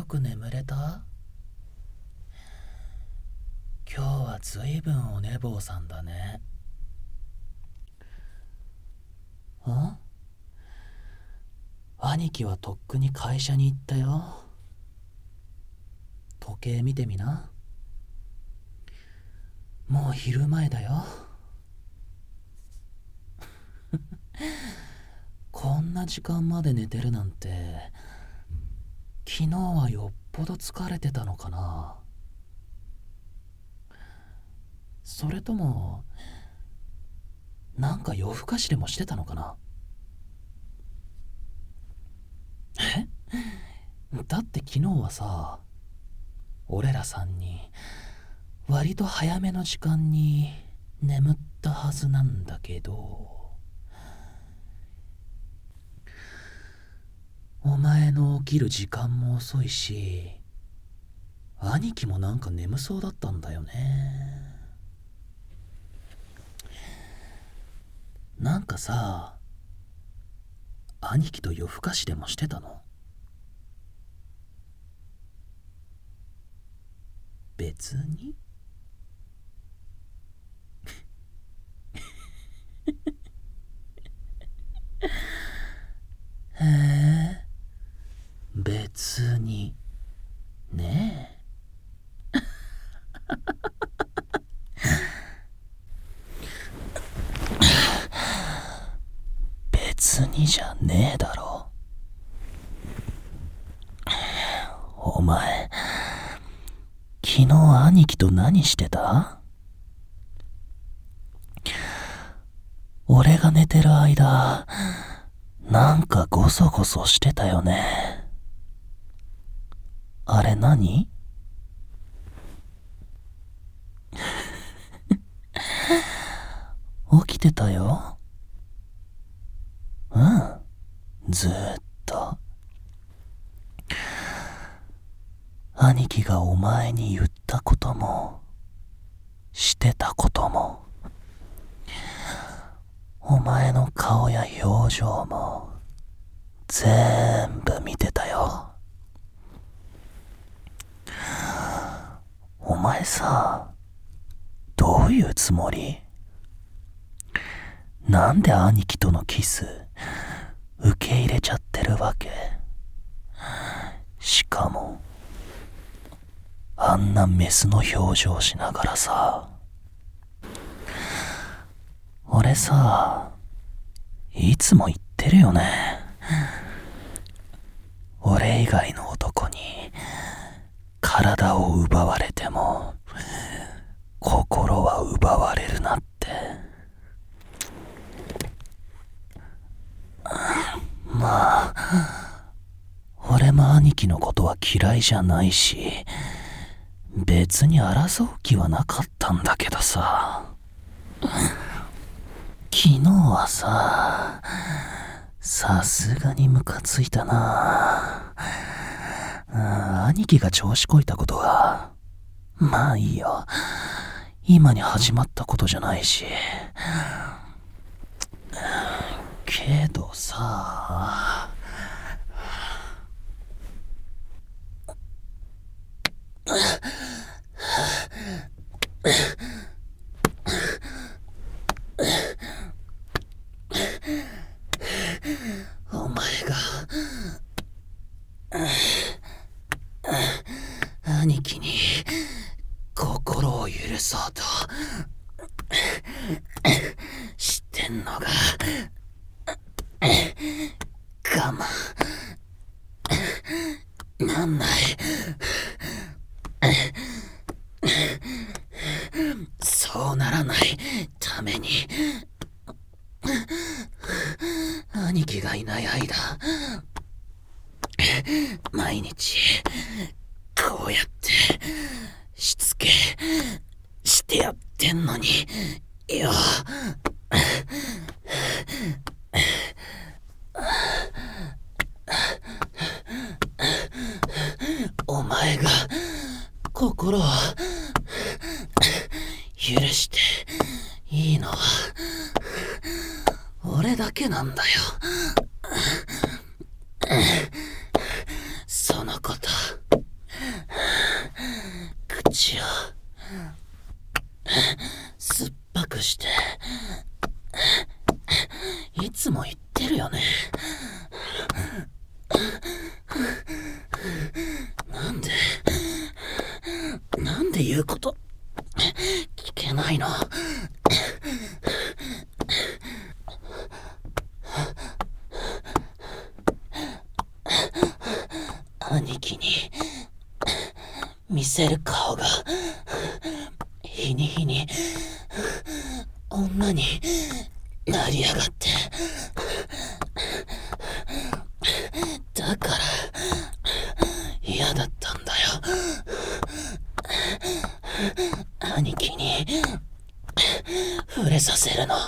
よく眠れた？今日はずいぶんお寝坊さんだね。兄貴はとっくに会社に行ったよ。時計見てみな。もう昼前だよ。こんな時間まで寝てるなんて、昨日はよっぽど疲れてたのかな。それともなんか夜更かしでもしてたのかな。だって昨日はさ、俺ら3人割と早めの時間に眠ったはずなんだけど、お前の起きる時間も遅いし、兄貴もなんか眠そうだったんだよね。なんかさ、兄貴と夜更かしでもしてたの？別に。へえ、別にねえ。別にじゃねえだろ。お前、昨日兄貴と何してた？俺が寝てる間、なんかゴソゴソしてたよね。あれ何？起きてたよ。うん、ずーっと。兄貴がお前に言ったことも、してたことも、お前の顔や表情も、全部見てたよ。お前さ、どういうつもり？なんで兄貴とのキス、受け入れちゃってるわけ？しかも、あんなメスの表情しながらさ。俺さ、いつも言ってるよね。俺以外の男に体を奪われても心は奪われるなって。まあ、俺も兄貴のことは嫌いじゃないし、別に争う気はなかったんだけどさ。昨日はさすがにムカついたな。兄貴が調子こいたことが、まあいいよ。今に始まったことじゃないし。けどさ、お前が兄貴に心を許そうとしてんのが我慢なんない。そうならないために、兄貴がいない間、毎日こうやってしつけしてやってんのによ。お前が心を許していいのは俺だけなんだよ。そのことつも言ってるよね。なんで言うこと聞けないの？兄貴に見せる顔が日に日に女になりやがって、だから嫌だったんだよ。兄貴に触れさせるの。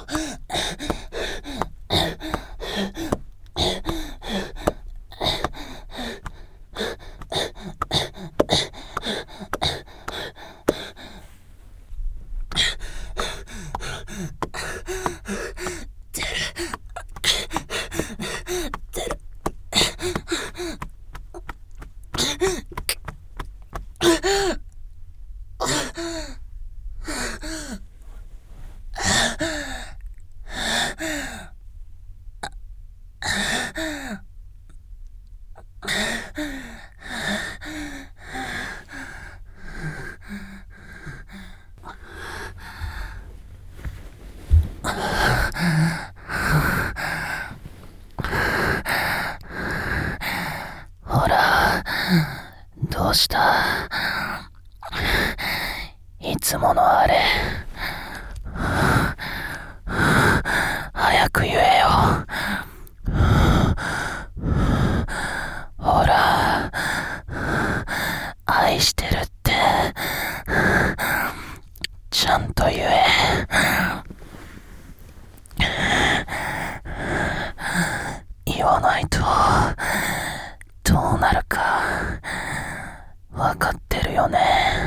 ほら、どうした？いつものあれ。早く言えよ。ほら、愛してるって。ちゃんと言え。言わないと、どうなるか、わかってるよね。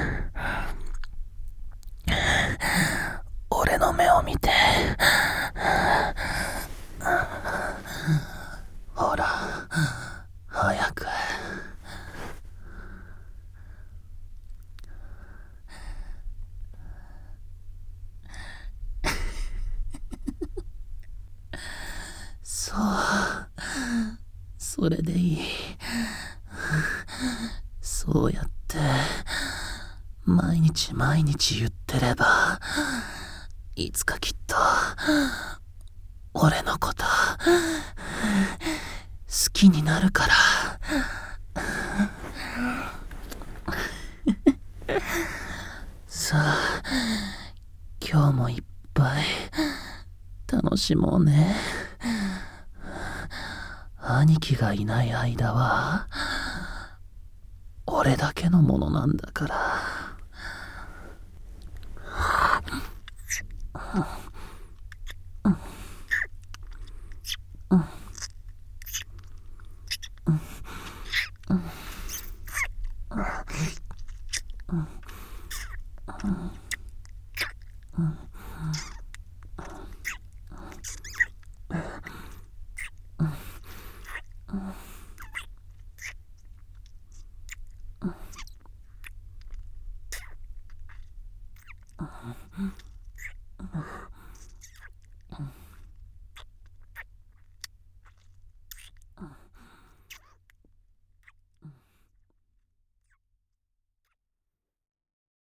俺の目を見て。ほら、早く。そう、それでいい。そうやって毎日毎日言ってれば、いつかきっと俺のこと好きになるから。さあ、今日もいっぱい楽しもうね。兄貴がいない間は俺だけのものなんだから。うん